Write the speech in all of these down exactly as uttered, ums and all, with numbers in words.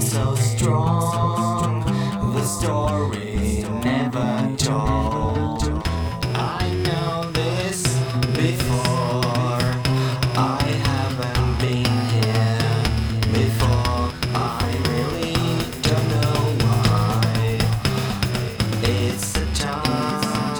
so strong, the story never told. I know this before, I haven't been here before. I really don't know why. It's a time,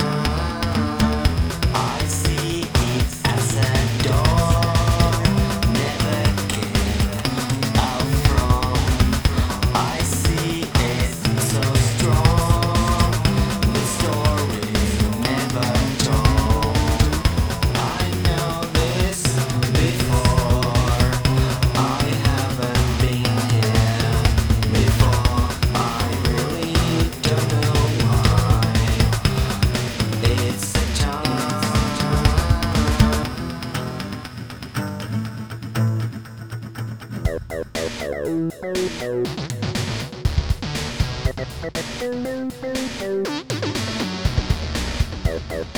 I see it as a door, never get out from. I see it so strong, the story never told. I know this before, I haven't been here before. I really don't know why. It's a time.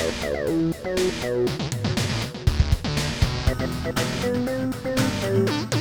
Thank you.